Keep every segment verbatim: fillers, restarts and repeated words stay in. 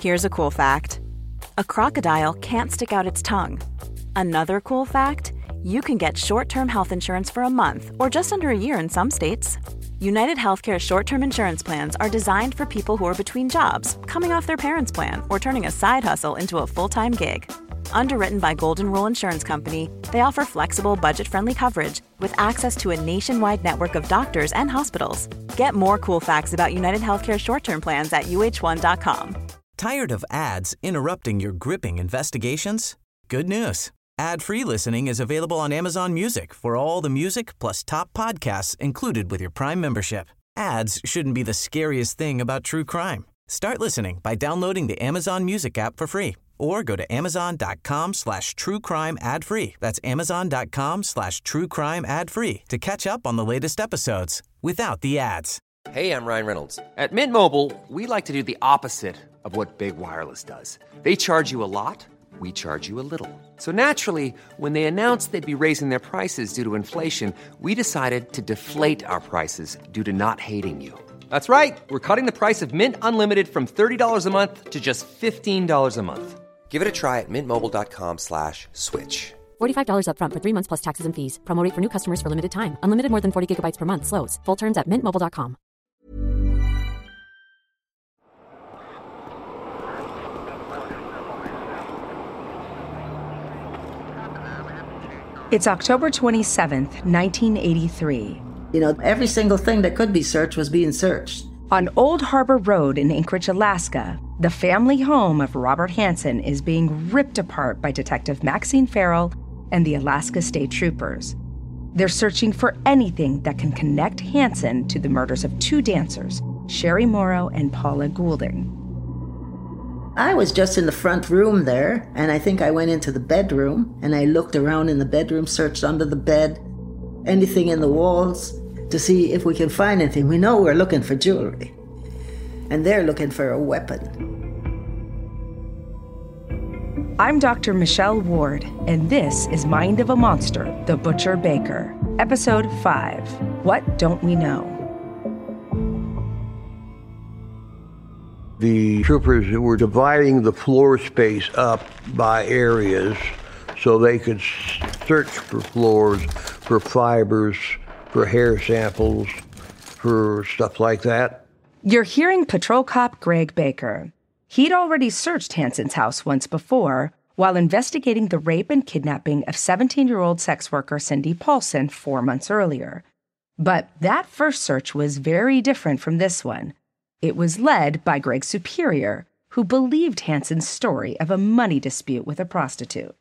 Here's a cool fact. A crocodile can't stick out its tongue. Another cool fact, you can get short-term health insurance for a month or just under a year in some states. United Healthcare short-term insurance plans are designed for people who are between jobs, coming off their parents' plan, or turning a side hustle into a full-time gig. Underwritten by Golden Rule Insurance Company, they offer flexible, budget-friendly coverage with access to a nationwide network of doctors and hospitals. Get more cool facts about United Healthcare short-term plans at U H one dot com. Tired of ads interrupting your gripping investigations? Good news. Ad-free listening is available on Amazon Music for all the music plus top podcasts included with your Prime membership. Ads shouldn't be the scariest thing about true crime. Start listening by downloading the Amazon Music app for free or go to amazon.com slash true crime ad free. That's amazon.com slash true crime ad free to catch up on the latest episodes without the ads. Hey, I'm Ryan Reynolds. At Mint Mobile, we like to do the opposite of what Big Wireless does. They charge you a lot, we charge you a little. So naturally, when they announced they'd be raising their prices due to inflation, we decided to deflate our prices due to not hating you. That's right. We're cutting the price of Mint Unlimited from thirty dollars a month to just fifteen dollars a month. Give it a try at mintmobile.com slash switch. forty-five dollars up front for three months plus taxes and fees. Promo rate for new customers for limited time. Unlimited more than forty gigabytes per month. Slows full terms at mint mobile dot com. It's October twenty-seventh, nineteen eighty-three. You know, every single thing that could be searched was being searched. On Old Harbor Road in Anchorage, Alaska, the family home of Robert Hansen is being ripped apart by Detective Maxine Farrell and the Alaska State Troopers. They're searching for anything that can connect Hansen to the murders of two dancers, Sherry Morrow and Paula Goulding. I was just in the front room there, and I think I went into the bedroom, and I looked around in the bedroom, searched under the bed, anything in the walls, to see if we can find anything. We know we're looking for jewelry, and they're looking for a weapon. I'm Doctor Michelle Ward, and this is Mind of a Monster, The Butcher Baker, Episode five, What Don't We Know? The troopers were dividing the floor space up by areas so they could search for floors, for fibers, for hair samples, for stuff like that. You're hearing Patrol Cop Greg Baker. He'd already searched Hansen's house once before while investigating the rape and kidnapping of seventeen-year-old sex worker Cindy Paulson four months earlier. But that first search was very different from this one. It was led by Greg's superior, who believed Hansen's story of a money dispute with a prostitute.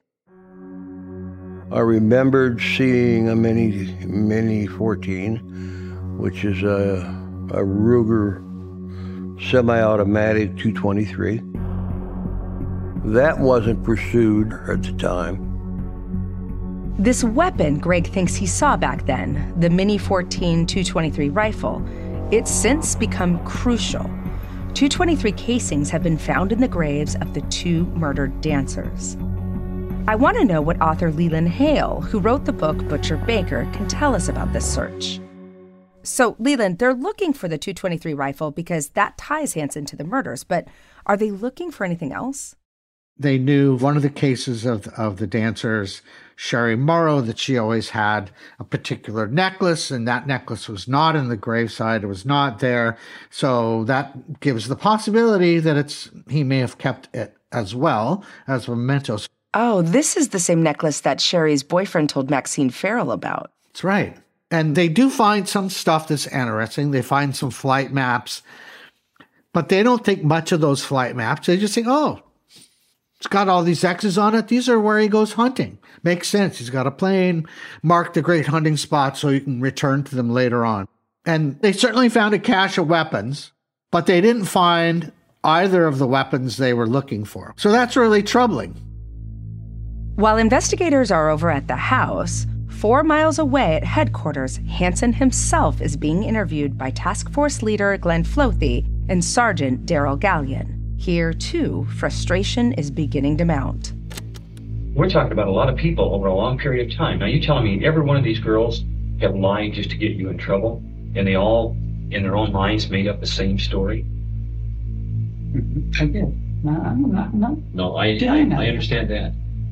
I remembered seeing a Mini, Mini fourteen, which is a, a Ruger semi-automatic two twenty-three. That wasn't pursued at the time. This weapon Greg thinks he saw back then, the Mini fourteen two twenty-three rifle, it's since become crucial. two twenty-three casings have been found in the graves of the two murdered dancers. I want to know what author Leland Hale, who wrote the book Butcher Baker, can tell us about this search. So, Leland, they're looking for the two twenty-three rifle because that ties Hansen to the murders, but are they looking for anything else? They knew one of the cases of, of the dancers, Sherry Morrow, that she always had a particular necklace, and that necklace was not in the graveside. It was not there. So that gives the possibility that it's he may have kept it as well as mementos. Oh, this is the same necklace that Sherry's boyfriend told Maxine Farrell about. That's right. And they do find some stuff that's interesting. They find some flight maps, but they don't think much of those flight maps. They just think, oh, it's got all these X's on it. These are where he goes hunting. Makes sense. He's got a plane marked a great hunting spot so you can return to them later on. And they certainly found a cache of weapons, but they didn't find either of the weapons they were looking for. So that's really troubling. While investigators are over at the house, four miles away at headquarters, Hansen himself is being interviewed by Task Force leader Glenn Flothy and Sergeant Daryl Gallion. Here, too, frustration is beginning to mount. We're talking about a lot of people over a long period of time. Now, you're telling me every one of these girls have lied just to get you in trouble, and they all, in their own minds, made up the same story? I did. No, no, no. No, I, I, I understand that.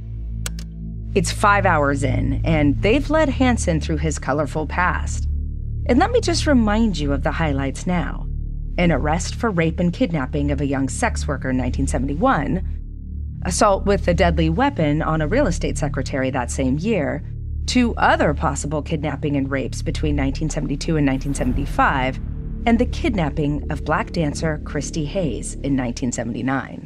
It's five hours in, and they've led Hansen through his colorful past. And let me just remind you of the highlights now. An arrest for rape and kidnapping of a young sex worker in nineteen seventy-one, assault with a deadly weapon on a real estate secretary that same year, two other possible kidnapping and rapes between nineteen seventy-two and nineteen seventy-five, and the kidnapping of black dancer Christy Hayes in nineteen seventy-nine.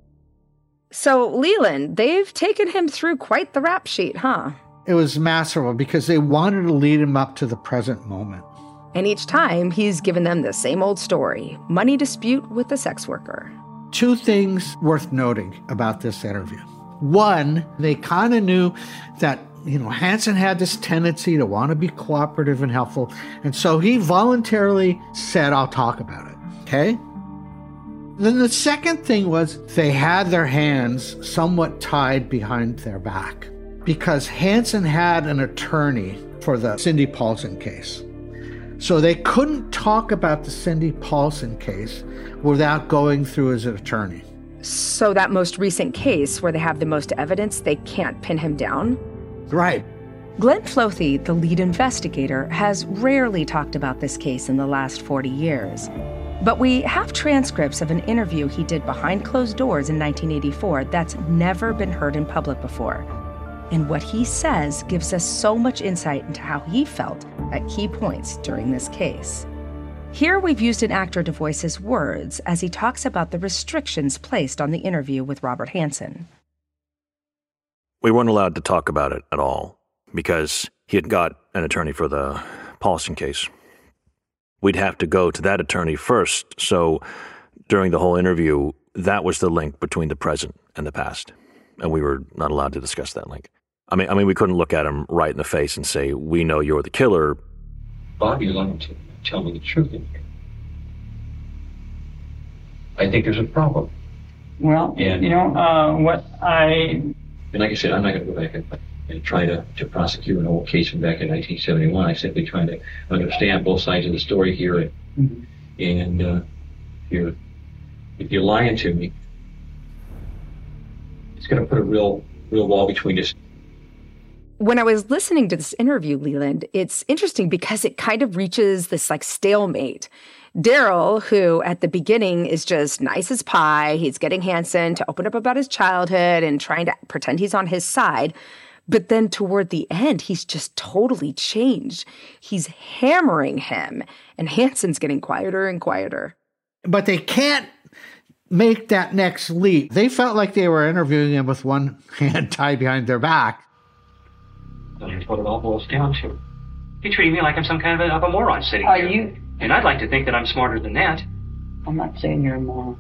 So, Leland, they've taken him through quite the rap sheet, huh? It was masterful because they wanted to lead him up to the present moment. And each time, he's given them the same old story, money dispute with the sex worker. Two things worth noting about this interview. One, they kind of knew that, you know, Hansen had this tendency to want to be cooperative and helpful, and so he voluntarily said, I'll talk about it, okay? Then the second thing was they had their hands somewhat tied behind their back because Hansen had an attorney for the Cindy Paulson case. So they couldn't talk about the Cindy Paulson case without going through his attorney. So that most recent case where they have the most evidence, they can't pin him down? Right. Glenn Floethe, the lead investigator, has rarely talked about this case in the last forty years. But we have transcripts of an interview he did behind closed doors in nineteen eighty-four that's never been heard in public before. And what he says gives us so much insight into how he felt at key points during this case. Here we've used an actor to voice his words as he talks about the restrictions placed on the interview with Robert Hansen. We weren't allowed to talk about it at all because he had got an attorney for the Paulson case. We'd have to go to that attorney first, so during the whole interview, that was the link between the present and the past, and we were not allowed to discuss that link. I mean, I mean, we couldn't look at him right in the face and say, we know you're the killer. Bob, you're lying to tell me the truth in here. I think there's a problem. Well, and, you know, uh, what I... And like I said, I'm not going to go back and, and try to, to prosecute an old case from back in nineteen seventy-one. I'm simply trying to understand both sides of the story here. And, mm-hmm. and uh, if, you're, if you're lying to me, it's going to put a real, real wall between us. When I was listening to this interview, Leland, it's interesting because it kind of reaches this like stalemate. Daryl, who at the beginning is just nice as pie, he's getting Hansen to open up about his childhood and trying to pretend he's on his side. But then toward the end, he's just totally changed. He's hammering him, and Hansen's getting quieter and quieter. But they can't make that next leap. They felt like they were interviewing him with one hand tied behind their back. That's what it all boils down to. You're treating me like I'm some kind of a, of a moron sitting Are here. you? And I'd like to think that I'm smarter than that. I'm not saying you're a moron.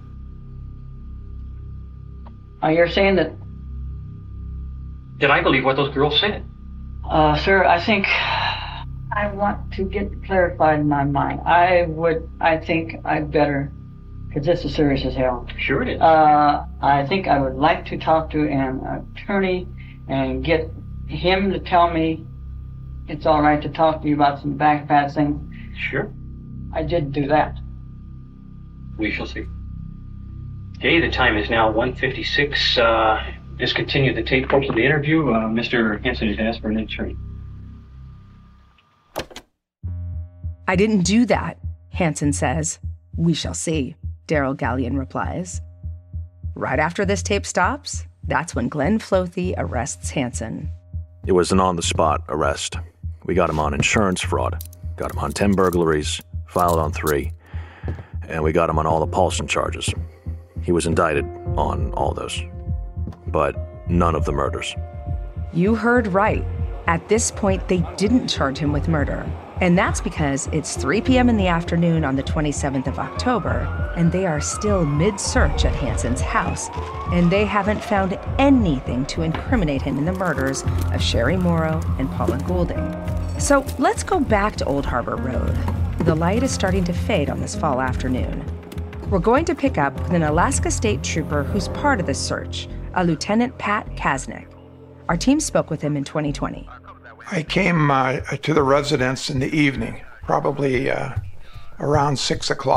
Uh, you're saying that... Did I believe what those girls said? Uh, sir, I think I want to get clarified in my mind. I would, I think I'd better, because this is serious as hell. Sure it is. Uh, I think I would like to talk to an attorney and get him to tell me it's all right to talk to you about some back past things. Sure. I did do that. We shall see. Okay, the time is now one fifty-six. Uh, discontinue the tape portion of the interview. Uh, Mister Hansen has asked for an attorney. I didn't do that, Hansen says. We shall see, Daryl Gallion replies. Right after this tape stops, that's when Glenn Floethe arrests Hansen. It was an on-the-spot arrest. We got him on insurance fraud, got him on ten burglaries, filed on three, and we got him on all the Paulson charges. He was indicted on all those, but none of the murders. You heard right. At this point, they didn't charge him with murder. And that's because it's three p.m. in the afternoon on the twenty-seventh of October, and they are still mid-search at Hansen's house, and they haven't found anything to incriminate him in the murders of Sherry Morrow and Paula Goulding. So let's go back to Old Harbor Road. The light is starting to fade on this fall afternoon. We're going to pick up with an Alaska State Trooper who's part of the search, a Lieutenant Pat Kasnick. Our team spoke with him in twenty twenty. I came uh, to the residence in the evening, probably uh, around six o'clock,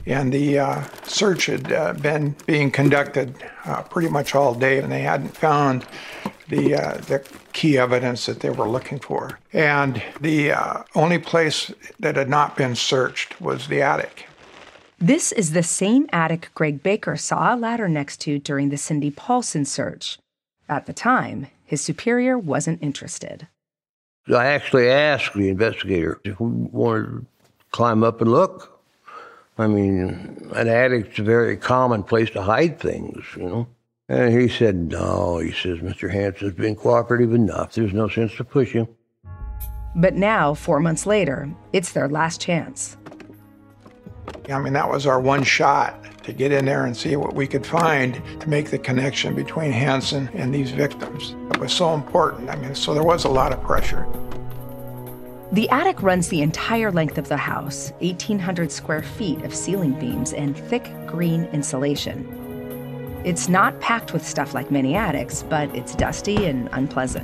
And the uh, search had uh, been being conducted uh, pretty much all day, and they hadn't found the uh, the key evidence that they were looking for. And the uh, only place that had not been searched was the attic. This is the same attic Greg Baker saw a ladder next to during the Cindy Paulson search. At the time, his superior wasn't interested. I actually asked the investigator if we wanted to climb up and look. I mean, an attic's a very common place to hide things, you know. And he said, no, he says, Mister Hansen's been cooperative enough. There's no sense to push him. But now, four months later, it's their last chance. I mean, that was our one shot to get in there and see what we could find to make the connection between Hansen and these victims. It was so important. I mean, so there was a lot of pressure. The attic runs the entire length of the house, eighteen hundred square feet of ceiling beams and thick green insulation. It's not packed with stuff like many attics, but it's dusty and unpleasant.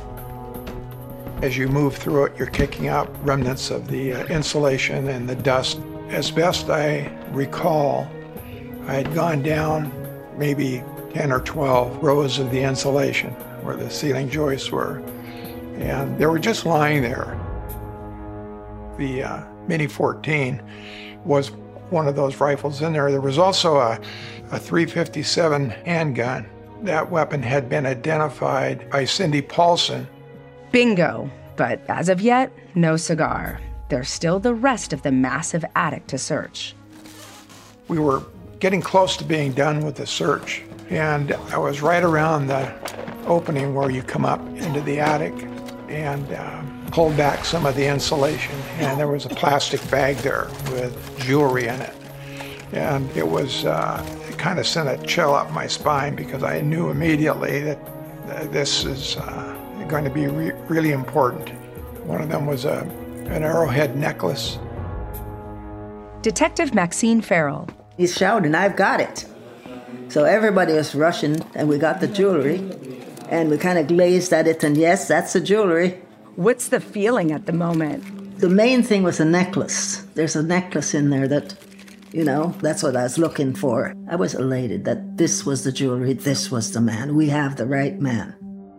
As you move through it, you're kicking up remnants of the uh, insulation and the dust. As best I recall, I had gone down maybe ten or twelve rows of the insulation where the ceiling joists were, and they were just lying there. The uh, Mini fourteen was one of those rifles in there. There was also a, a three fifty-seven handgun. That weapon had been identified by Cindy Paulson. Bingo. But as of yet, no cigar. There's still the rest of the massive attic to search. We were getting close to being done with the search, and I was right around the opening where you come up into the attic, and uh, pulled back some of the insulation, and there was a plastic bag there with jewelry in it. And it was, uh, it kind of sent a chill up my spine because I knew immediately that uh, this is uh, going to be re- really important. One of them was a, an arrowhead necklace. Detective Maxine Farrell. He's shouting, I've got it. So everybody was rushing, and we got the jewelry, and we kind of glazed at it, and yes, that's the jewelry. What's the feeling at the moment? The main thing was a necklace. There's a necklace in there that, you know, that's what I was looking for. I was elated that this was the jewelry, this was the man. We have the right man.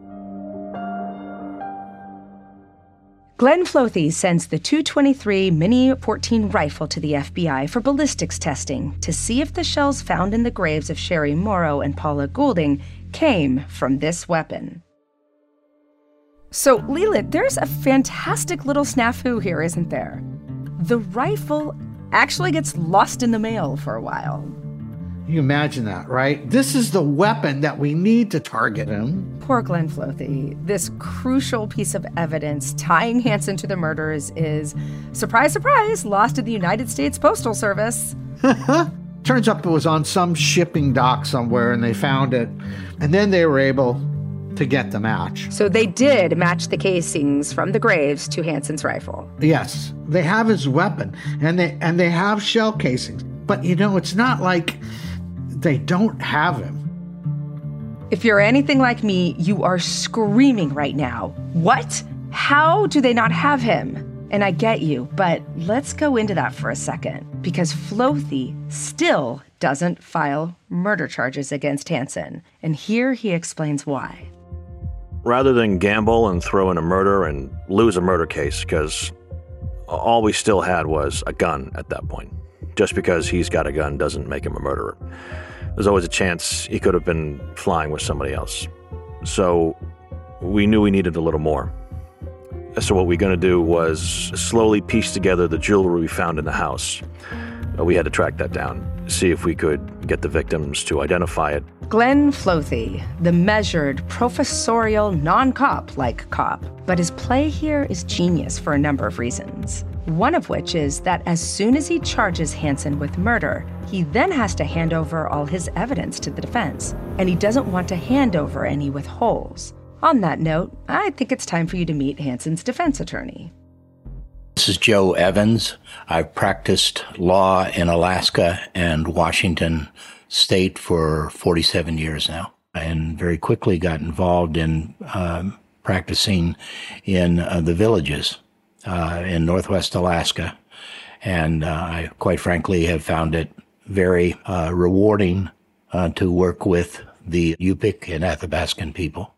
Glenn Floethe sends the two twenty-three Mini fourteen rifle to the F B I for ballistics testing to see if the shells found in the graves of Sherry Morrow and Paula Goulding came from this weapon. So, Leland, there's a fantastic little snafu here, isn't there? The rifle actually gets lost in the mail for a while. You imagine that, right? This is the weapon that we need to target him. Poor Glenn Floethe. This crucial piece of evidence tying Hansen to the murders is, surprise, surprise, lost in the United States Postal Service. Turns up it was on some shipping dock somewhere, and they found it. And then they were able to get the match. So they did match the casings from the graves to Hansen's rifle. Yes, they have his weapon, and they and they have shell casings. But, you know, it's not like they don't have him. If you're anything like me, you are screaming right now. What? How do they not have him? And I get you, but let's go into that for a second, because Floethe still doesn't file murder charges against Hansen. And here he explains why. Rather than gamble and throw in a murder and lose a murder case, because all we still had was a gun at that point. Just because he's got a gun doesn't make him a murderer. There's always a chance he could have been flying with somebody else. So we knew we needed a little more. So what we were going to do was slowly piece together the jewelry we found in the house. We had to track that down, see if we could get the victims to identify it. Glenn Floethe, the measured, professorial, non-cop-like cop. But his play here is genius for a number of reasons. One of which is that as soon as he charges Hansen with murder, he then has to hand over all his evidence to the defense. And he doesn't want to hand over any with holes. On that note, I think it's time for you to meet Hansen's defense attorney. This is Joe Evans. I've practiced law in Alaska and Washington State for forty-seven years now, and very quickly got involved in um, practicing in uh, the villages uh, in Northwest Alaska. And uh, I, quite frankly, have found it very uh, rewarding uh, to work with the Yupik and Athabascan people.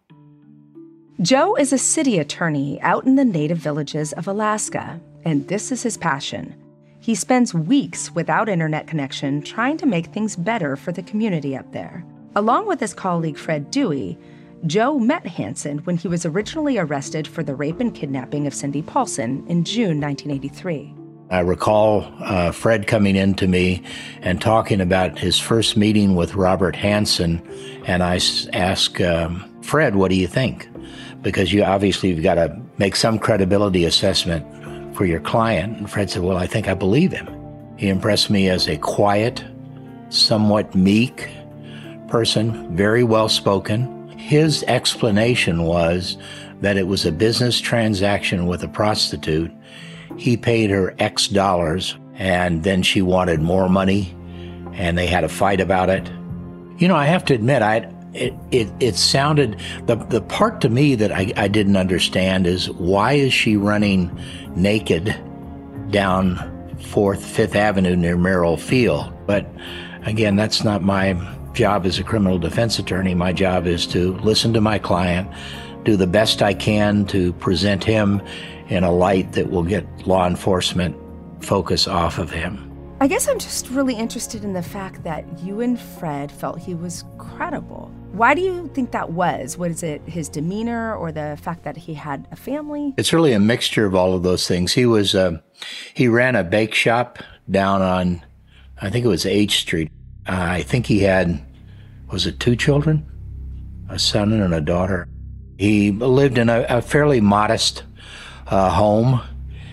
Joe is a city attorney out in the native villages of Alaska, and this is his passion. He spends weeks without internet connection trying to make things better for the community up there. Along with his colleague Fred Dewey, Joe met Hansen when he was originally arrested for the rape and kidnapping of Cindy Paulson in June nineteen eighty-three. I recall uh, Fred coming in to me and talking about his first meeting with Robert Hansen, and I asked um, Fred, what do you think? Because you obviously you've got to make some credibility assessment for your client. And Fred said, well, I think I believe him. He impressed me as a quiet, somewhat meek person, very well-spoken. His explanation was that it was a business transaction with a prostitute. He paid her X dollars, and then she wanted more money, and they had a fight about it. You know, I have to admit, I it it, it sounded, the, the part to me that I, I didn't understand is, why is she running naked down fourth, fifth Avenue near Merrill Field? But again, that's not my job as a criminal defense attorney. My job is to listen to my client, do the best I can to present him in a light that will get law enforcement focus off of him. I guess I'm just really interested in the fact that you and Fred felt he was credible. Why do you think that was? Was it his demeanor or the fact that he had a family? It's really a mixture of all of those things. He was, uh, he ran a bake shop down on, I think it was H Street. Uh, I think he had, was it two children? A son and a daughter. He lived in a, a fairly modest uh, home.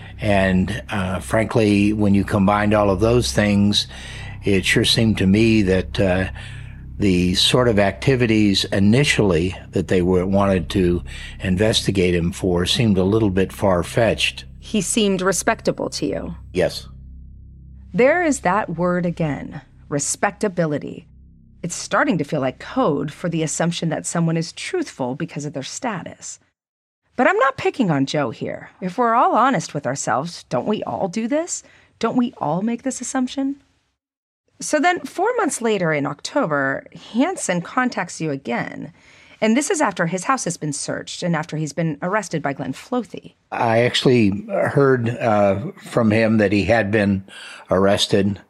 And uh, frankly, when you combined all of those things, it sure seemed to me that uh, the sort of activities initially that they were wanted to investigate him for seemed a little bit far-fetched. He seemed respectable to you. Yes. There is that word again, respectability. It's starting to feel like code for the assumption that someone is truthful because of their status. But I'm not picking on Joe here. If we're all honest with ourselves, don't we all do this? Don't we all make this assumption? So then, four months later in October, Hansen contacts you again. And this is after his house has been searched and after he's been arrested by Glenn Flothi. I actually heard uh, from him that he had been arrested.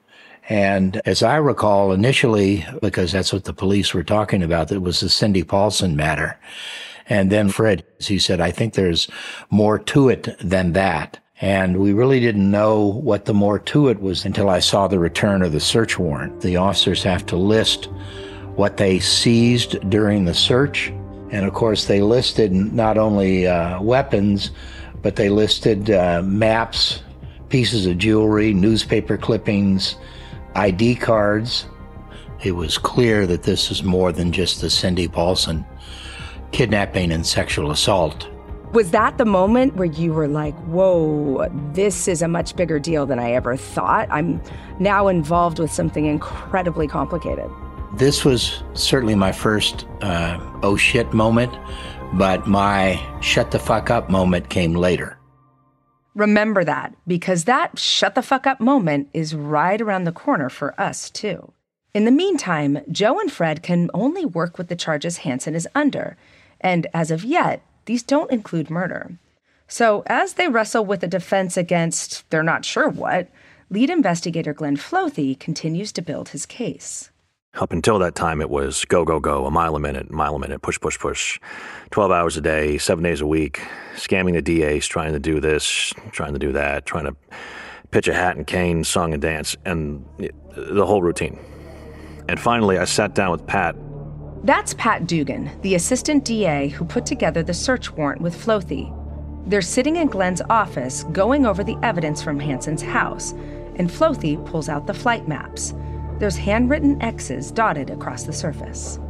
And as I recall, initially, because that's what the police were talking about, it was the Cindy Paulson matter. And then Fred, he said, I think there's more to it than that. And we really didn't know what the more to it was until I saw the return of the search warrant. The officers have to list what they seized during the search. And of course, they listed not only uh, weapons, but they listed uh, maps, pieces of jewelry, newspaper clippings, I D cards. It was clear that this is more than just the Cindy Paulson kidnapping and sexual assault. Was that the moment where you were like, whoa, this is a much bigger deal than I ever thought? I'm now involved with something incredibly complicated. This was certainly my first uh, oh shit moment, but my shut the fuck up moment came later. Remember that, because that shut the fuck up moment is right around the corner for us, too. In the meantime, Joe and Fred can only work with the charges Hansen is under. And as of yet, these don't include murder. So as they wrestle with the defense against they're not sure what, lead investigator Glenn Flothi continues to build his case. Up until that time, it was go, go, go, a mile a minute, mile a minute, push, push, push. twelve hours a day, seven days a week, scamming the D As, trying to do this, trying to do that, trying to pitch a hat and cane, song and dance, and the whole routine. And finally, I sat down with Pat. That's Pat Dugan, the assistant D A who put together the search warrant with Flothi. They're sitting in Glenn's office going over the evidence from Hansen's house, and Flothi pulls out the flight maps. There's handwritten X's dotted across the surface.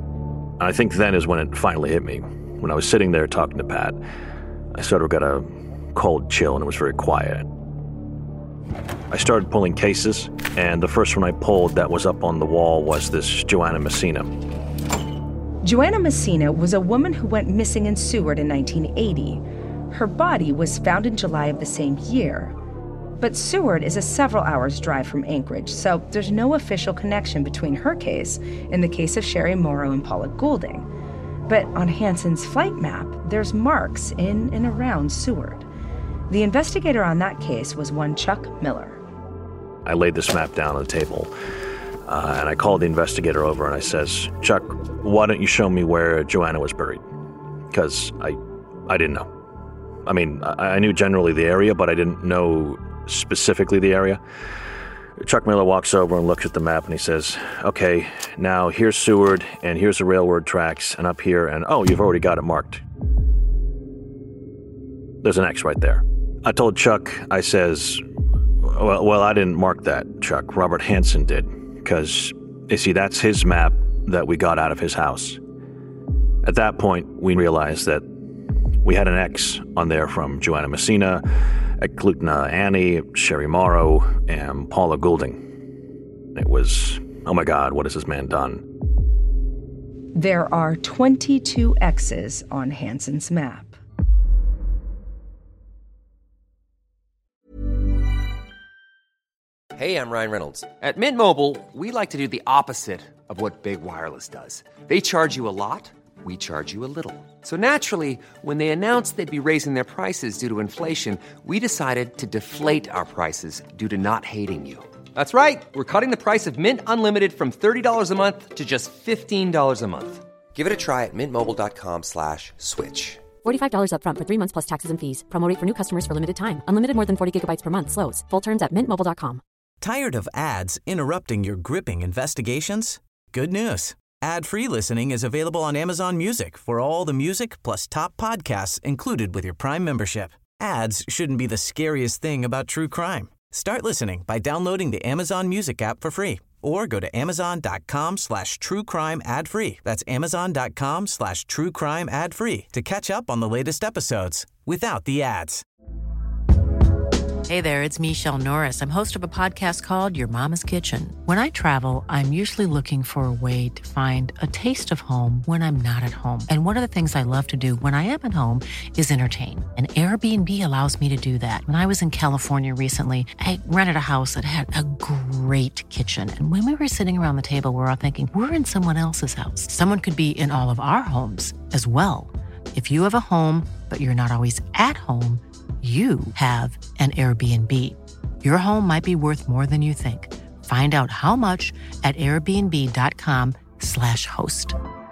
I think then is when it finally hit me. When I was sitting there talking to Pat, I sort of got a cold chill and it was very quiet. I started pulling cases, and the first one I pulled that was up on the wall was this Joanna Messina. Joanna Messina was a woman who went missing in Seward in nineteen eighty. Her body was found in July of the same year. But Seward is a several hours drive from Anchorage, so there's no official connection between her case and the case of Sherry Morrow and Paula Goulding. But on Hansen's flight map, there's marks in and around Seward. The investigator on that case was one Chuck Miller. I laid this map down on the table, uh, and I called the investigator over and I says, Chuck, why don't you show me where Joanna was buried? Because I, I didn't know. I mean, I, I knew generally the area, but I didn't know specifically the area. Chuck Miller walks over and looks at the map and he says, okay, now here's Seward and here's the railroad tracks and up here and, oh, you've already got it marked. There's an X right there. I told Chuck, I says, well, well I didn't mark that, Chuck. Robert Hansen did. Because, you see, that's his map that we got out of his house. At that point, we realized that we had an X on there from Joanna Messina, Eklutna Annie, Sherry Morrow, and Paula Goulding. It was, oh my God, what has this man done? There are twenty-two X's on Hansen's map. Hey, I'm Ryan Reynolds. At Mint Mobile, we like to do the opposite of what Big Wireless does. They charge you a lot, we charge you a little. So naturally, when they announced they'd be raising their prices due to inflation, we decided to deflate our prices due to not hating you. That's right. We're cutting the price of Mint Unlimited from thirty dollars a month to just fifteen dollars a month. Give it a try at mintmobile.com slash switch. forty-five dollars up front for three months plus taxes and fees. Promo rate for new customers for limited time. Unlimited more than forty gigabytes per month slows. Full terms at mint mobile dot com. Tired of ads interrupting your gripping investigations? Good news. Ad-free listening is available on Amazon Music for all the music plus top podcasts included with your Prime membership. Ads shouldn't be the scariest thing about true crime. Start listening by downloading the Amazon Music app for free or go to amazon.com slash true crime ad free. That's amazon.com slash true crime ad free to catch up on the latest episodes without the ads. Hey there, it's Michelle Norris. I'm host of a podcast called Your Mama's Kitchen. When I travel, I'm usually looking for a way to find a taste of home when I'm not at home. And one of the things I love to do when I am at home is entertain. And Airbnb allows me to do that. When I was in California recently, I rented a house that had a great kitchen. And when we were sitting around the table, we were all thinking, we're in someone else's house. Someone could be in all of our homes as well. If you have a home, but you're not always at home, you have an Airbnb. Your home might be worth more than you think. Find out how much at airbnb.com slash host.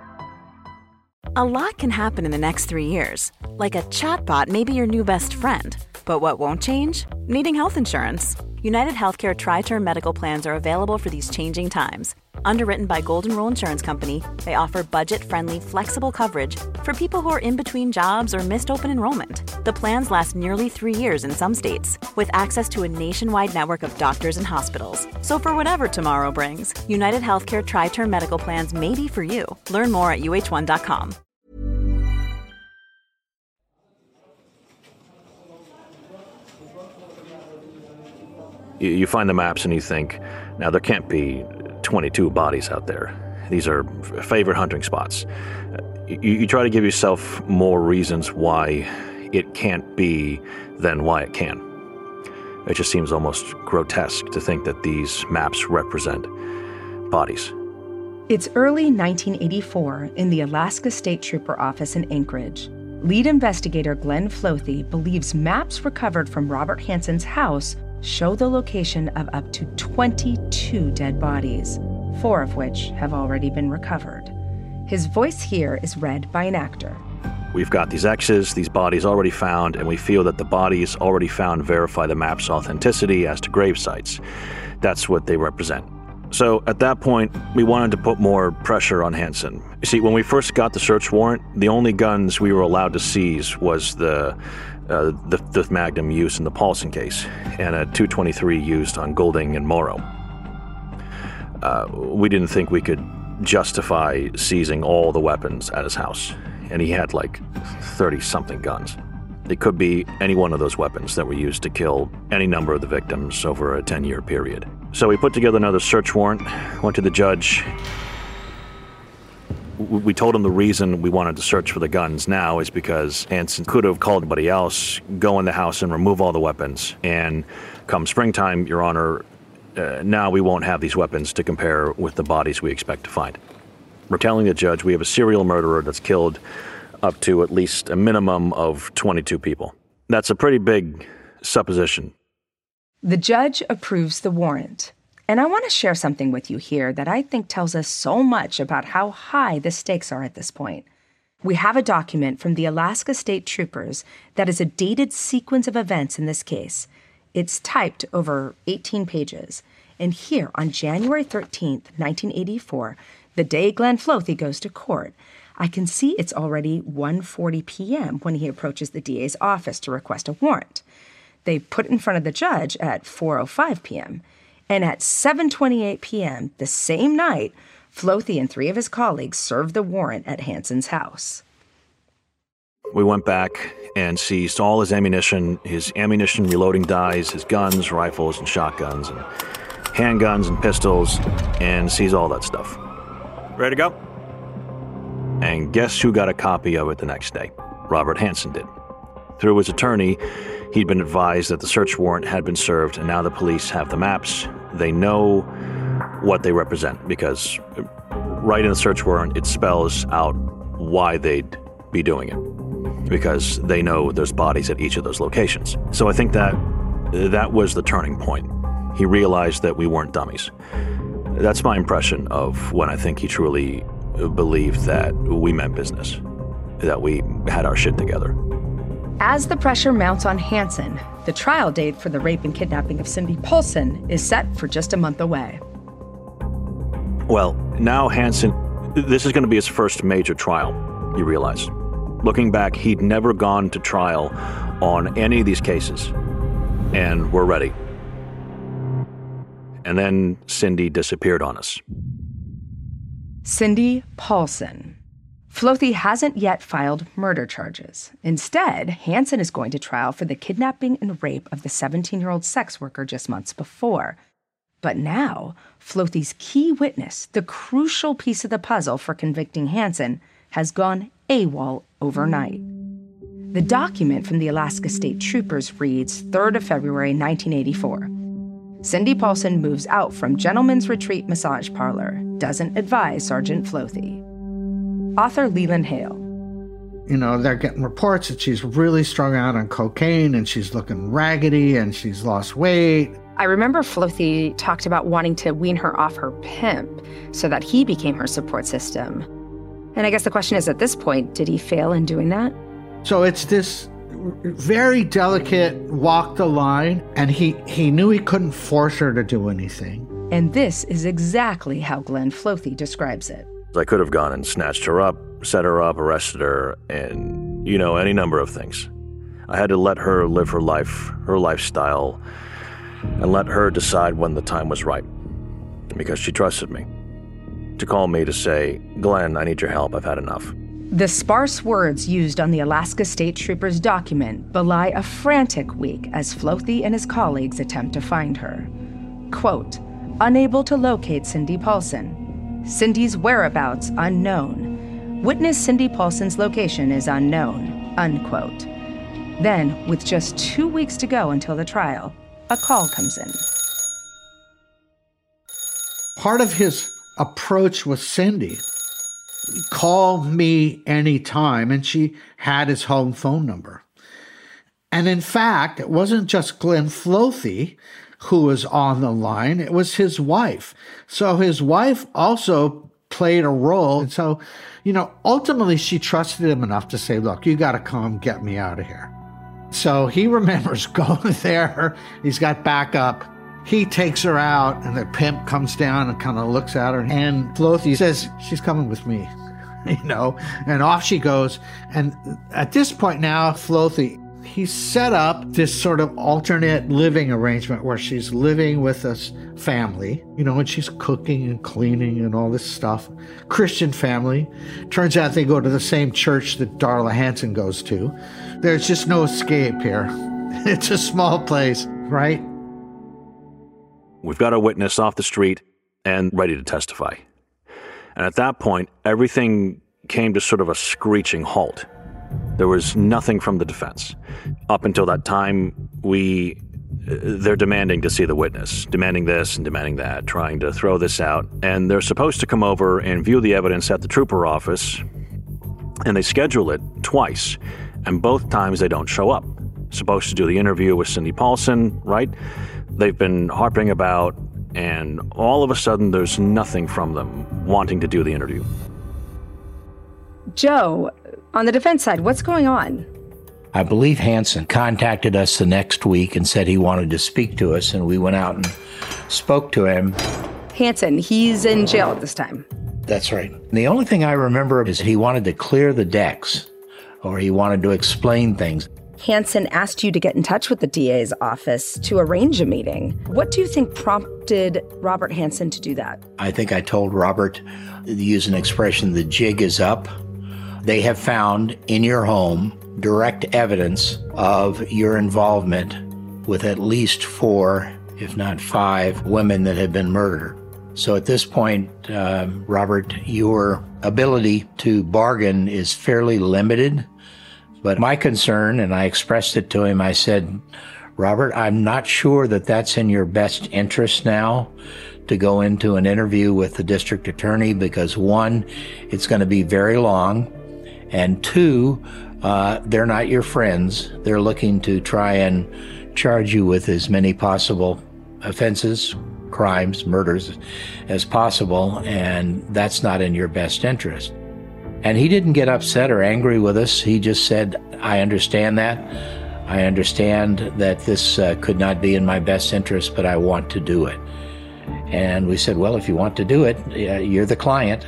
A lot can happen in the next three years. Like a chatbot may be your new best friend. But what won't change? Needing health insurance. United Healthcare Tri-Term Medical Plans are available for these changing times. Underwritten by Golden Rule Insurance Company, they offer budget-friendly, flexible coverage for people who are in between jobs or missed open enrollment. The plans last nearly three years in some states, with access to a nationwide network of doctors and hospitals. So for whatever tomorrow brings, United Healthcare Tri-Term Medical Plans may be for you. Learn more at U H one dot com. You find the maps and you think, now there can't be twenty-two bodies out there. These are favorite hunting spots. You, you try to give yourself more reasons why it can't be than why it can. It just seems almost grotesque to think that these maps represent bodies. It's early nineteen eighty-four in the Alaska State Trooper office in Anchorage. Lead investigator Glenn Flothy believes maps recovered from Robert Hansen's house show the location of up to twenty-two dead bodies, four of which have already been recovered. His voice here is read by an actor. We've got these X's, these bodies already found, and we feel that the bodies already found verify the map's authenticity as to grave sites. That's what they represent. So at that point, we wanted to put more pressure on Hansen. You see, when we first got the search warrant, the only guns we were allowed to seize was the uh, the, the Magnum used in the Paulson case and a two twenty-three used on Goulding and Morrow. Uh, we didn't think we could justify seizing all the weapons at his house, and he had like thirty-something guns. It could be any one of those weapons that were used to kill any number of the victims over a ten-year period. So we put together another search warrant, went to the judge. We told him the reason we wanted to search for the guns now is because Hansen could have called anybody else, go in the house and remove all the weapons. And come springtime, Your Honor, uh, now we won't have these weapons to compare with the bodies we expect to find. We're telling the judge we have a serial murderer that's killed up to at least a minimum of twenty-two people. That's a pretty big supposition. The judge approves the warrant. And I want to share something with you here that I think tells us so much about how high the stakes are at this point. We have a document from the Alaska State Troopers that is a dated sequence of events in this case. It's typed over eighteen pages. And here on January thirteenth, nineteen eighty-four, the day Glenn Floethe goes to court, I can see it's already one forty p.m. when he approaches the D A's office to request a warrant. They put it in front of the judge at four oh five p.m., and at seven twenty-eight p.m. the same night, Floethe and three of his colleagues served the warrant at Hansen's house. We went back and seized all his ammunition, his ammunition reloading dies, his guns, rifles, and shotguns, and handguns and pistols, and seized all that stuff. Ready to go? And guess who got a copy of it the next day? Robert Hansen did. Through his attorney, he'd been advised that the search warrant had been served, and now the police have the maps. They know what they represent, because right in the search warrant, it spells out why they'd be doing it, because they know there's bodies at each of those locations. So I think that that was the turning point. He realized that we weren't dummies. That's my impression of when I think he truly believed that we meant business, that we had our shit together. As the pressure mounts on Hansen, the trial date for the rape and kidnapping of Cindy Paulson is set for just a month away. Well, now Hansen, this is going to be his first major trial, you realize. Looking back, he'd never gone to trial on any of these cases, and we're ready. And then Cindy disappeared on us. Cindy Paulson. Floethe hasn't yet filed murder charges. Instead, Hansen is going to trial for the kidnapping and rape of the seventeen-year-old sex worker just months before. But now, Floethe's key witness, the crucial piece of the puzzle for convicting Hansen, has gone AWOL overnight. The document from the Alaska State Troopers reads third of February nineteen eighty-four. Cindy Paulson moves out from Gentleman's Retreat Massage Parlor, doesn't advise Sergeant Floethe. Author Leland Hale. You know, they're getting reports that she's really strung out on cocaine and she's looking raggedy and she's lost weight. I remember Floethe talked about wanting to wean her off her pimp so that he became her support system. And I guess the question is, at this point, did he fail in doing that? So it's this very delicate walk the line, and he, he knew he couldn't force her to do anything. And this is exactly how Glenn Floethe describes it. I could have gone and snatched her up, set her up, arrested her, and, you know, any number of things. I had to let her live her life, her lifestyle, and let her decide when the time was right, because she trusted me. To call me to say, Glenn, I need your help, I've had enough. The sparse words used on the Alaska State Troopers document belie a frantic week as Floethe and his colleagues attempt to find her. Quote, unable to locate Cindy Paulson. Cindy's whereabouts unknown. Witness Cindy Paulson's location is unknown, unquote. Then, with just two weeks to go until the trial, a call comes in. Part of his approach with Cindy, call me anytime, and she had his home phone number. And in fact, it wasn't just Glenn Floethe who was on the line, it was his wife. So his wife also played a role. And so, you know, ultimately she trusted him enough to say, look, you got to come get me out of here. So he remembers going there. He's got backup. He takes her out, and the pimp comes down and kind of looks at her. And Floethe says, she's coming with me, you know, and off she goes. And at this point now, Floethe, he set up this sort of alternate living arrangement where she's living with this family, you know, and she's cooking and cleaning and all this stuff. Christian family. Turns out they go to the same church that Darla Hansen goes to. There's just no escape here. It's a small place, right? We've got a witness off the street and ready to testify. And at that point, everything came to sort of a screeching halt. There was nothing from the defense. Up until that time, we they're demanding to see the witness, demanding this and demanding that, trying to throw this out. And they're supposed to come over and view the evidence at the trooper office, and they schedule it twice. And both times they don't show up. Supposed to do the interview with Cindy Paulson, right? They've been harping about, and all of a sudden there's nothing from them wanting to do the interview. Joe, on the defense side, what's going on? I believe Hansen contacted us the next week and said he wanted to speak to us, and we went out and spoke to him. Hansen, he's in jail at this time. That's right. The only thing I remember is he wanted to clear the decks, or he wanted to explain things. Hansen asked you to get in touch with the D A's office to arrange a meeting. What do you think prompted Robert Hansen to do that? I think I told Robert, use an expression, the jig is up. They have found in your home direct evidence of your involvement with at least four, if not five, women that have been murdered. So at this point, uh, Robert, your ability to bargain is fairly limited. But my concern, and I expressed it to him, I said, Robert, I'm not sure that that's in your best interest now to go into an interview with the district attorney because, one, it's going to be very long, and two, uh, they're not your friends. They're looking to try and charge you with as many possible offenses, crimes, murders as possible, and that's not in your best interest. And he didn't get upset or angry with us. He just said, I understand that. I understand that this uh, could not be in my best interest, but I want to do it. And we said, well, if you want to do it, uh, you're the client.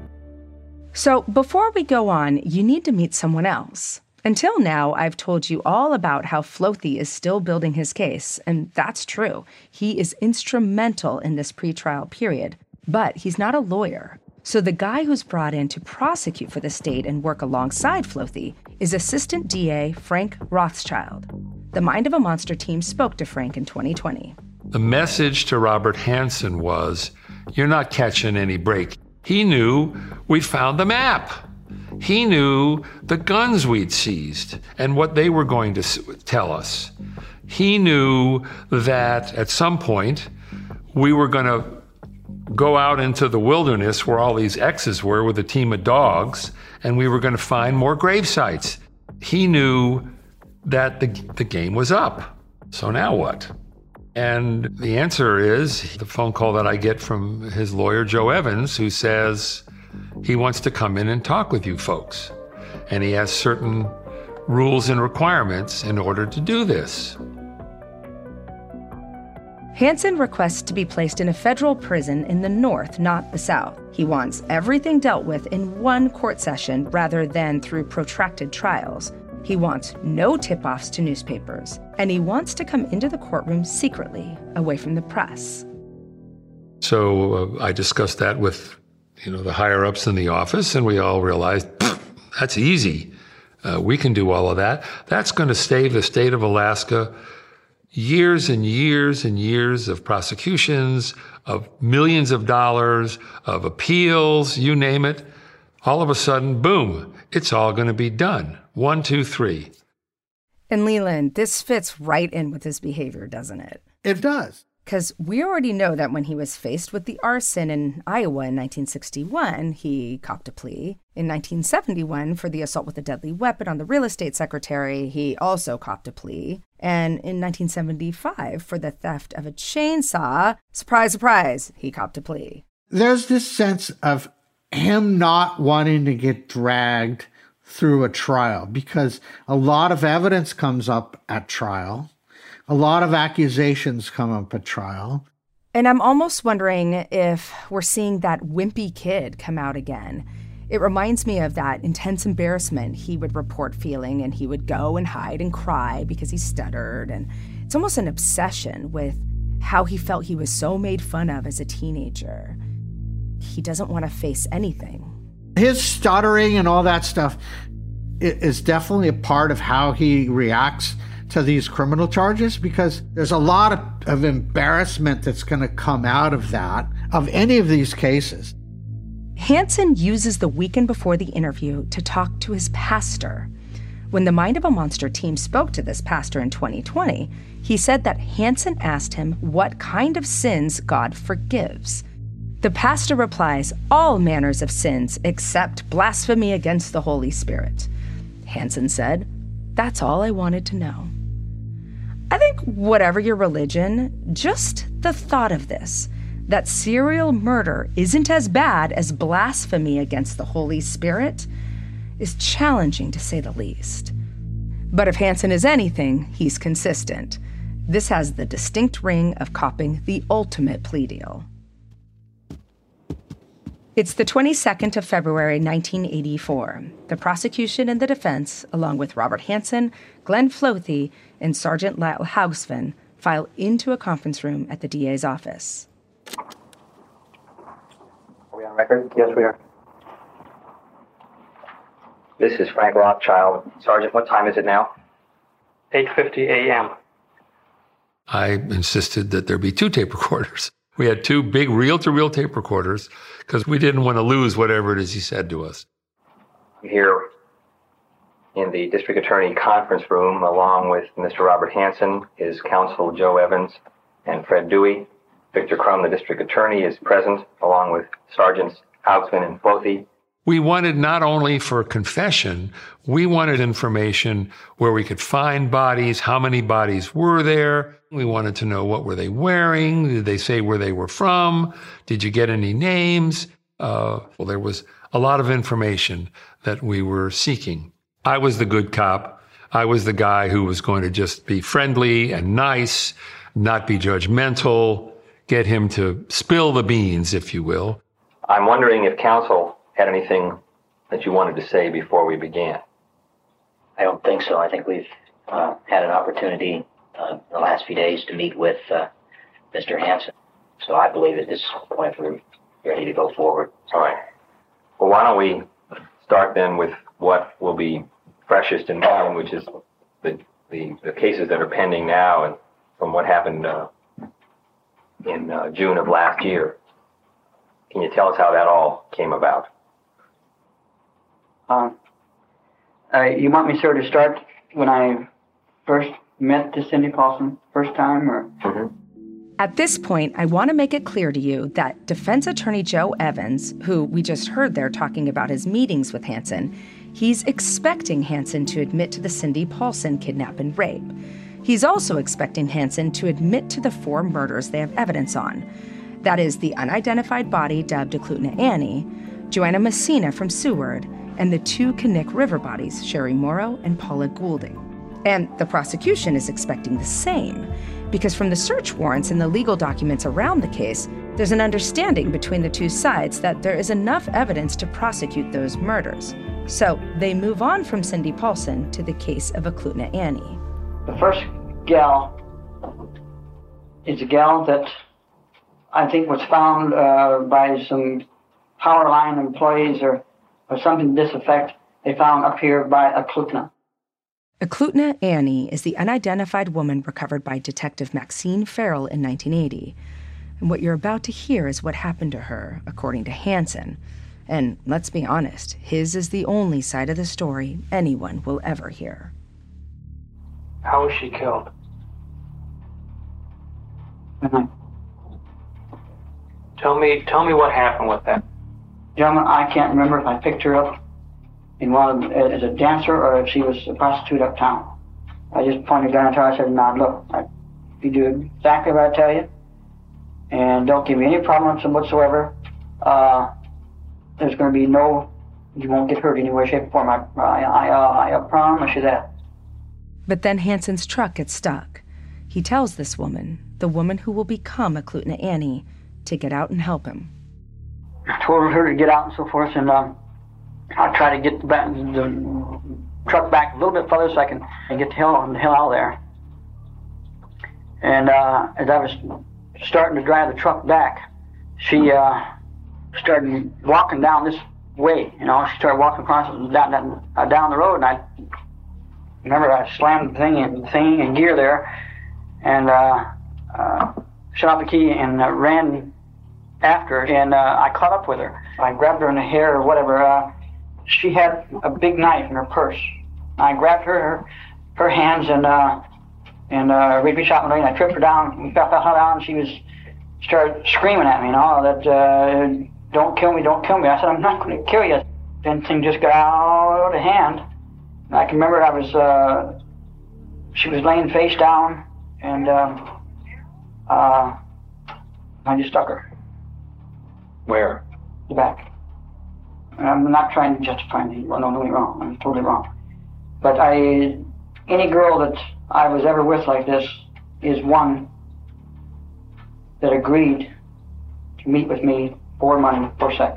So before we go on, you need to meet someone else. Until now, I've told you all about how Flothi is still building his case, and that's true. He is instrumental in this pretrial period, but he's not a lawyer. So the guy who's brought in to prosecute for the state and work alongside Flothi is Assistant D A Frank Rothschild. The Mind of a Monster team spoke to Frank in twenty twenty. The message to Robert Hansen was, you're not catching any break. He knew we'd found the map. He knew the guns we'd seized and what they were going to tell us. He knew that at some point we were going to go out into the wilderness where all these X's were with a team of dogs, and we were going to find more grave sites. He knew that the, the game was up. So now what? And the answer is the phone call that I get from his lawyer, Joe Evans, who says he wants to come in and talk with you folks. And he has certain rules and requirements in order to do this. Hansen requests to be placed in a federal prison in the north, not the south. He wants everything dealt with in one court session rather than through protracted trials. He wants no tip-offs to newspapers, and he wants to come into the courtroom secretly, away from the press. So uh, I discussed that with, you know, the higher-ups in the office, and we all realized, that's easy. Uh, we can do all of that. That's going to save the state of Alaska years and years and years of prosecutions, of millions of dollars, of appeals, you name it. All of a sudden, boom, it's all going to be done. One, two, three. And Leland, this fits right in with his behavior, doesn't it? It does. Because we already know that when he was faced with the arson in Iowa in nineteen sixty-one, he copped a plea. In nineteen seventy-one, for the assault with a deadly weapon on the real estate secretary, he also copped a plea. And in nineteen seventy-five, for the theft of a chainsaw, surprise, surprise, he copped a plea. There's this sense of him not wanting to get dragged through a trial because a lot of evidence comes up at trial. A lot of accusations come up at trial. And I'm almost wondering if we're seeing that wimpy kid come out again. It reminds me of that intense embarrassment he would report feeling, and he would go and hide and cry because he stuttered. And it's almost an obsession with how he felt he was so made fun of as a teenager. He doesn't want to face anything. His stuttering and all that stuff is definitely a part of how he reacts to these criminal charges, because there's a lot of, of embarrassment that's going to come out of that, of any of these cases. Hansen uses the weekend before the interview to talk to his pastor. When the Mind of a Monster team spoke to this pastor in twenty twenty, he said that Hansen asked him what kind of sins God forgives. The pastor replies, all manners of sins except blasphemy against the Holy Spirit. Hansen said, that's all I wanted to know. I think whatever your religion, just the thought of this, that serial murder isn't as bad as blasphemy against the Holy Spirit, is challenging to say the least. But if Hansen is anything, he's consistent. This has the distinct ring of copping the ultimate plea deal. It's the twenty-second of February, nineteen eighty-four. The prosecution and the defense, along with Robert Hansen, Glenn Floethe, and Sergeant Lyle Haugsven, file into a conference room at the D A's office. Are we on record? Yes, we are. This is Frank Rothschild. Sergeant, what time is it now? eight fifty a.m. I insisted that there be two tape recorders. We had two big reel-to-reel tape recorders because we didn't want to lose whatever it is he said to us. Here in the district attorney conference room, along with Mister Robert Hansen, his counsel Joe Evans, and Fred Dewey. Victor Crum, the district attorney, is present, along with Sergeants Haugsven and Floethe. We wanted not only for confession, we wanted information where we could find bodies, how many bodies were there. We wanted to know what were they wearing, did they say where they were from, did you get any names? Uh, well, there was a lot of information that we were seeking. I was the good cop. I was the guy who was going to just be friendly and nice, not be judgmental, get him to spill the beans, if you will. I'm wondering if counsel had anything that you wanted to say before we began. I don't think so. I think we've uh, had an opportunity uh, in the last few days to meet with uh, Mister Hansen. So I believe at this point we're ready to go forward. All right. Well, why don't we start then with what will be freshest in mind, which is the, the, the cases that are pending now and from what happened uh, in uh, June of last year. Can you tell us how that all came about? Um, uh, you want me, sir, to start when I first met this Cindy Paulson, first time, or? Mm-hmm. At this point, I want to make it clear to you that defense attorney Joe Evans, who we just heard there talking about his meetings with Hansen, he's expecting Hansen to admit to the Cindy Paulson kidnap and rape. He's also expecting Hansen to admit to the four murders they have evidence on. That is the unidentified body dubbed Eklutna Annie, Joanna Messina from Seward, and the two Knik River bodies, Sherry Morrow and Paula Goulding. And the prosecution is expecting the same, because from the search warrants and the legal documents around the case, there's an understanding between the two sides that there is enough evidence to prosecute those murders. So they move on from Cindy Paulson to the case of Eklutna Annie. The first gal is a gal that I think was found uh, by some power line employees or, or something to this effect. They found up here by Eklutna. Eklutna Annie is the unidentified woman recovered by Detective Maxine Farrell in nineteen eighty. And what you're about to hear is what happened to her, according to Hansen. And let's be honest, his is the only side of the story anyone will ever hear. How was she killed? Mm-hmm. Tell me, tell me what happened with that. Gentlemen, I can't remember if I picked her up in one of, as a dancer or if she was a prostitute uptown. I just pointed a gun at her. I said, "Now look, I, you do exactly what I tell you, and don't give me any problems whatsoever. Uh, there's going to be no, you won't get hurt anywhere, shape, or form. I, I, I, uh, I promise you that." But then Hansen's truck gets stuck. He tells this woman, the woman who will become Eklutna Annie, to get out and help him. I told her to get out and so forth, and um, I'll try to get the, back, the truck back a little bit further so I can and get the hell, the hell out of there. And uh, as I was starting to drive the truck back, she uh, started walking down this way. You know, she started walking across down, down, uh, down the road, and I remember I slammed the thing in, thing in gear there, and uh, uh, shut off the key and uh, ran after, and uh, I caught up with her. I grabbed her in the hair or whatever. Uh, she had a big knife in her purse. I grabbed her, her, her hands, and uh, and uh, we reached out and I tripped her down. We fell down, and she was started screaming at me, you know, that uh, don't kill me, don't kill me. I said, I'm not going to kill you. Then thing just got out of hand. And I can remember I was, uh, she was laying face down, and um, uh, I just stuck her. Where? The back. I'm not trying to justify anything. Well, no, no, you're wrong. I'm totally wrong. But I, any girl that I was ever with like this is one that agreed to meet with me for money, for sex.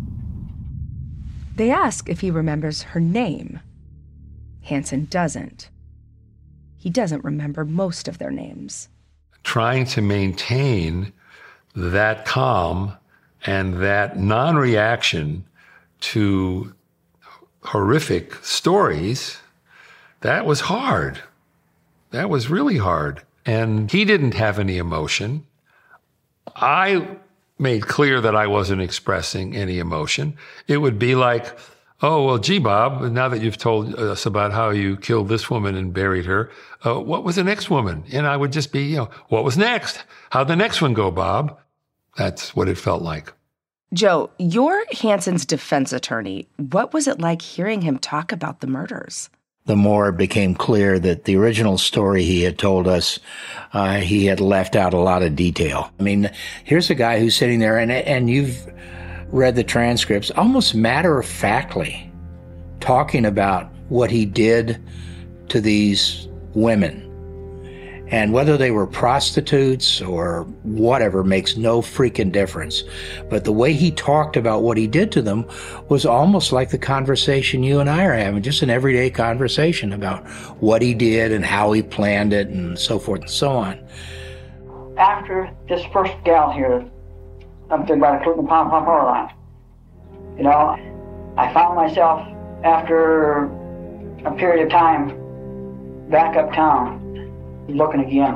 They ask if he remembers her name. Hansen doesn't. He doesn't remember most of their names. Trying to maintain that calm and that non-reaction to horrific stories, that was hard. That was really hard. And he didn't have any emotion. I made clear that I wasn't expressing any emotion. It would be like, oh, well, gee, Bob, now that you've told us about how you killed this woman and buried her, uh, what was the next woman? And I would just be, you know, what was next? How'd the next one go, Bob? That's what it felt like. Joe, you're Hansen's defense attorney. What was it like hearing him talk about the murders? The more it became clear that the original story he had told us, uh, he had left out a lot of detail. I mean, here's a guy who's sitting there, and and you've read the transcripts, almost matter-of-factly talking about what he did to these women. And whether they were prostitutes or whatever makes no freaking difference. But the way he talked about what he did to them was almost like the conversation you and I are having, just an everyday conversation about what he did and how he planned it and so forth and so on. After this first gal here, up there by the Clinton Power Power line, you know, I found myself after a period of time back uptown, looking again.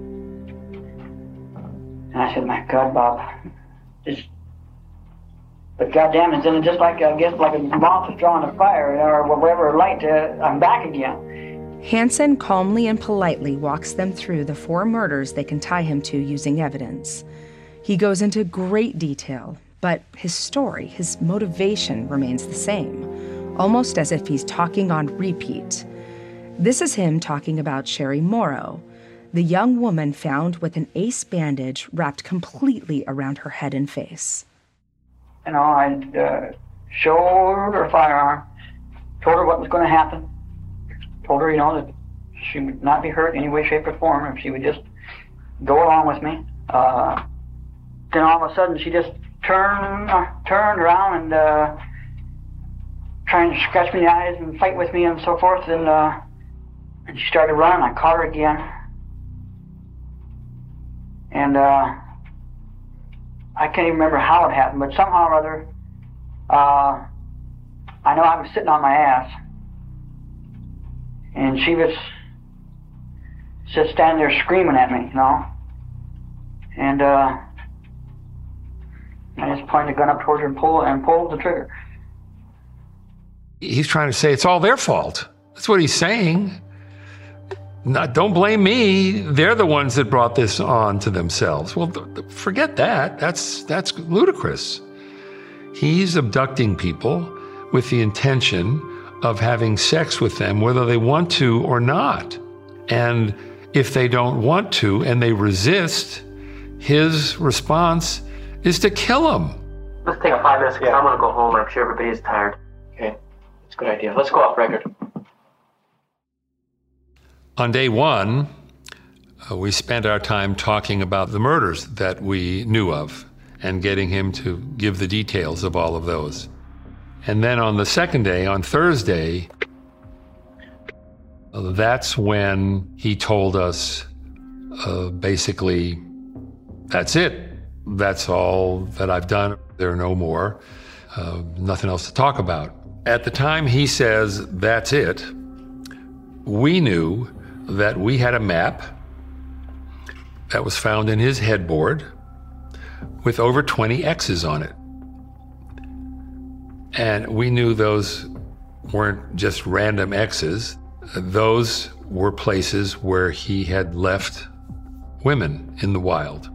And I said, my God, Bob, this, but goddamn, it's in just like, I guess, like a moth is drawing a fire or whatever light, uh, I'm back again. Hansen calmly and politely walks them through the four murders they can tie him to using evidence. He goes into great detail, but his story, his motivation remains the same, almost as if he's talking on repeat. This is him talking about Sherry Morrow, the young woman found with an ace bandage wrapped completely around her head and face. You know, I uh, showed her a firearm, told her what was going to happen, told her, you know, that she would not be hurt in any way, shape, or form if she would just go along with me. Uh, then all of a sudden she just turned, uh, turned around and uh, trying to scratch me in the eyes and fight with me and so forth, and uh, And she started running. I caught her again. And uh, I can't even remember how it happened, but somehow or other, uh, I know I was sitting on my ass. And she was just standing there screaming at me, you know. And uh, I just pointed the gun up towards her and pulled, and pulled the trigger. He's trying to say it's all their fault. That's what he's saying. Not, don't blame me. They're the ones that brought this on to themselves. Well, th- th- forget that. That's that's ludicrous. He's abducting people with the intention of having sex with them, whether they want to or not. And if they don't want to and they resist, his response is to kill them. Let's take five minutes because yeah. I'm going to go home and I'm sure everybody's tired. Okay, that's a good idea. Let's go off record. On day one, uh, we spent our time talking about the murders that we knew of and getting him to give the details of all of those. And then on the second day, on Thursday, uh, that's when he told us uh, basically, that's it. That's all that I've done. There are no more. Uh, nothing else to talk about. At the time he says, that's it, we knew that we had a map that was found in his headboard with over twenty X's on it. And we knew those weren't just random X's. Those were places where he had left women in the wild.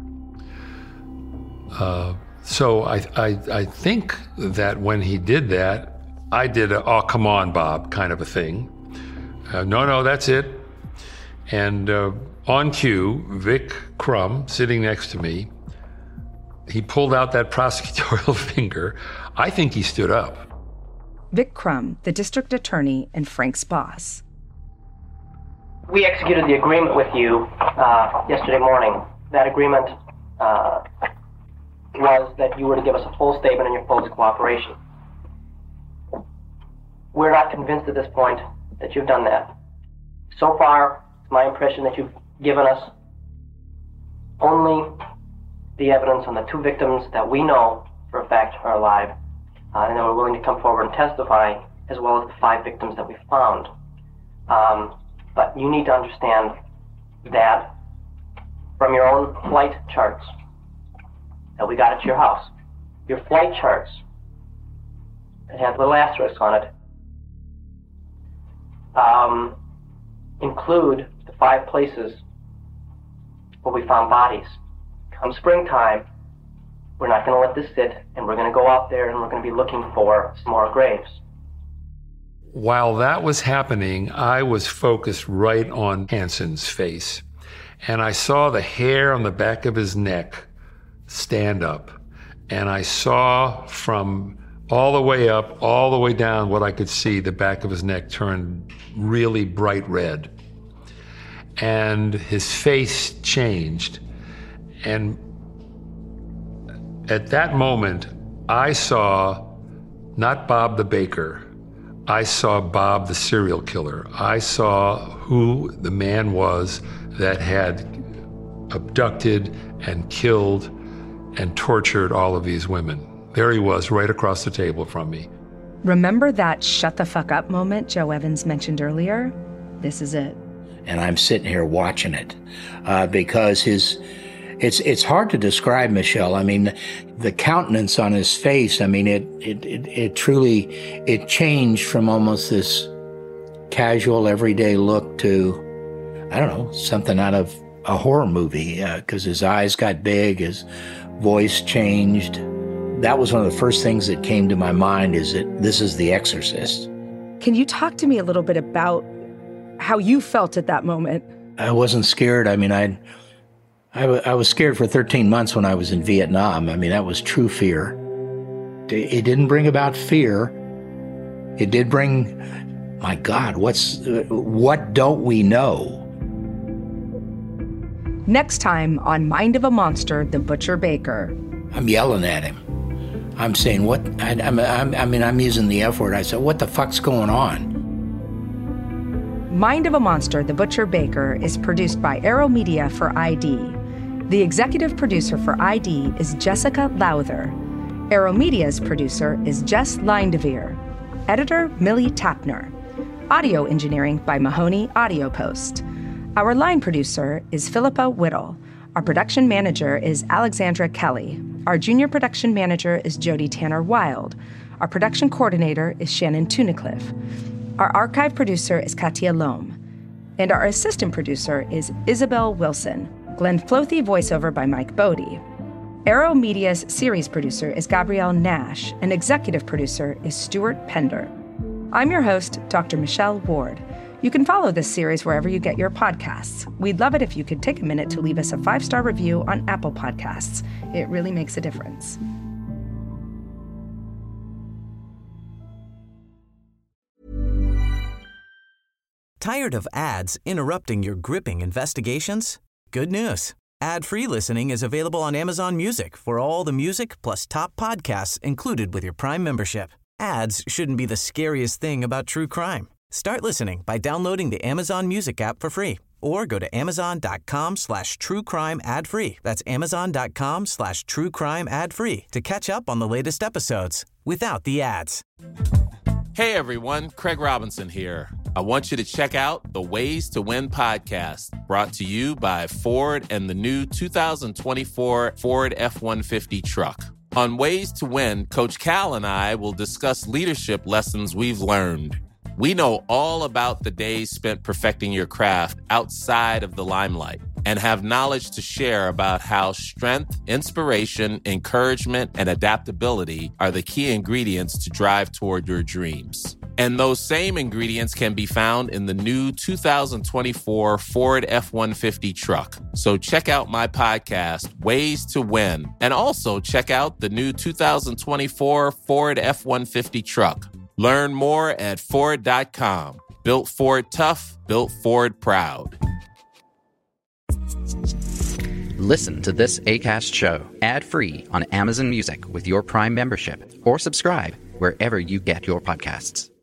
Uh, so I, I, I think that when he did that, I did a, oh, come on, Bob, kind of a thing. Uh, no, no, that's it. And uh, on cue, Vic Crum, sitting next to me, he pulled out that prosecutorial finger. I think he stood up. Vic Crum, the district attorney and Frank's boss. We executed the agreement with you uh, yesterday morning. That agreement uh, was that you were to give us a full statement and your full cooperation. We're not convinced at this point that you've done that. So far, it's my impression that you've given us only the evidence on the two victims that we know for a fact are alive, uh, and that we're willing to come forward and testify, as well as the five victims that we found. Um, but you need to understand that from your own flight charts that we got at your house, your flight charts that had little asterisks on it, um, include the five places where we found bodies. Come springtime, we're not going to let this sit, and we're going to go out there and we're going to be looking for some more graves. While that was happening, I was focused right on Hanson's face, and I saw the hair on the back of his neck stand up, and I saw from all the way up, all the way down, what I could see, the back of his neck turned really bright red, and his face changed. And at that moment, I saw not Bob the baker, I saw Bob the serial killer. I saw who the man was that had abducted and killed and tortured all of these women. There he was, right across the table from me. Remember that shut the fuck up moment Joe Evans mentioned earlier? This is it. And I'm sitting here watching it uh, because his, it's it's hard to describe, Michelle. I mean, the countenance on his face, I mean, it it it, it truly, it changed from almost this casual, everyday look to, I don't know, something out of a horror movie, because uh, his eyes got big, his voice changed. That was one of the first things that came to my mind, is that this is The Exorcist. Can you talk to me a little bit about how you felt at that moment? I wasn't scared. I mean, I'd, I, w- I was scared for thirteen months when I was in Vietnam. I mean, that was true fear. It didn't bring about fear. It did bring, my God, what's what don't we know? Next time on Mind of a Monster, The Butcher Baker. I'm yelling at him. I'm saying, what? I, I'm, I'm, I mean, I'm using the F word. I said, what the fuck's going on? Mind of a Monster, The Butcher Baker is produced by Arrow Media for I D. The executive producer for I D is Jessica Lowther. Arrow Media's producer is Jess Lindevere. Editor, Millie Tapner. Audio engineering by Mahoney Audio Post. Our line producer is Philippa Whittle. Our production manager is Alexandra Kelly. Our junior production manager is Jody Tanner Wild. Our production coordinator is Shannon Tunicliffe. Our archive producer is Katia Lohm. And our assistant producer is Isabel Wilson. Glenn Flothi voiceover by Mike Bodie. Arrow Media's series producer is Gabrielle Nash, and executive producer is Stuart Pender. I'm your host, Doctor Michelle Ward. You can follow this series wherever you get your podcasts. We'd love it if you could take a minute to leave us a five-star review on Apple Podcasts. It really makes a difference. Tired of ads interrupting your gripping investigations? Good news. Ad-free listening is available on Amazon Music for all the music plus top podcasts included with your Prime membership. Ads shouldn't be the scariest thing about true crime. Start listening by downloading the Amazon Music app for free or go to amazon.com slash true crime ad free. That's amazon.com slash true crime ad free to catch up on the latest episodes without the ads. Hey everyone, Craig Robinson here. I want you to check out the Ways to Win podcast, brought to you by Ford and the new two thousand twenty-four Ford F one fifty truck. On Ways to Win, Coach Cal and I will discuss leadership lessons we've learned. We know all about the days spent perfecting your craft outside of the limelight and have knowledge to share about how strength, inspiration, encouragement, and adaptability are the key ingredients to drive toward your dreams. And those same ingredients can be found in the new two thousand twenty-four Ford F one fifty truck. So check out my podcast, Ways to Win, and also check out the new two thousand twenty-four Ford F one fifty truck. Learn more at Ford dot com. Built Ford tough, built Ford proud. Listen to this Acast show ad-free on Amazon Music with your Prime membership, or subscribe wherever you get your podcasts.